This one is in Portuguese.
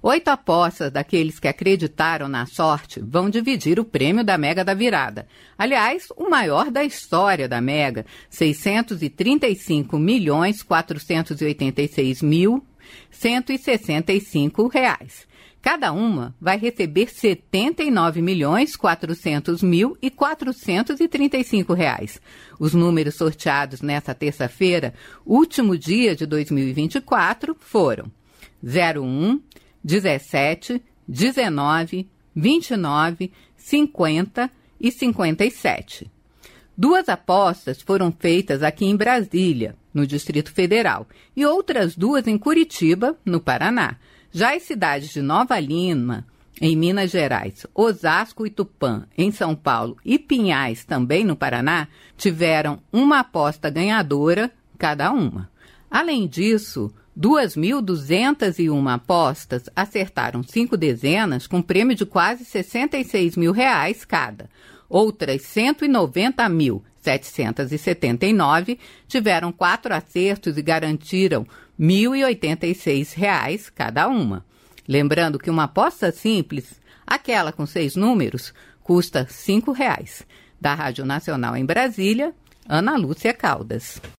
8 apostas daqueles que acreditaram na sorte vão dividir o prêmio da Mega da Virada. Aliás, o maior da história da Mega, R$ 635.486.165. Cada uma vai receber R$ 79.400.435. Os números sorteados nesta terça-feira, último dia de 2024, foram 01, 17, 19, 29, 50 e 57. 2 apostas foram feitas aqui em Brasília, no Distrito Federal, e outras 2 em Curitiba, no Paraná. Já as cidades de Nova Lima, em Minas Gerais, Osasco e Tupã, em São Paulo, e Pinhais, também no Paraná, tiveram uma aposta ganhadora cada uma. Além disso, 2.201 apostas acertaram 5 dezenas com prêmio de quase R$ 66 mil cada. Outras 190.779 tiveram 4 acertos e garantiram R$ 1.086 cada uma. Lembrando que uma aposta simples, aquela com 6 números, custa R$ 5. Da Rádio Nacional em Brasília, Ana Lúcia Caldas.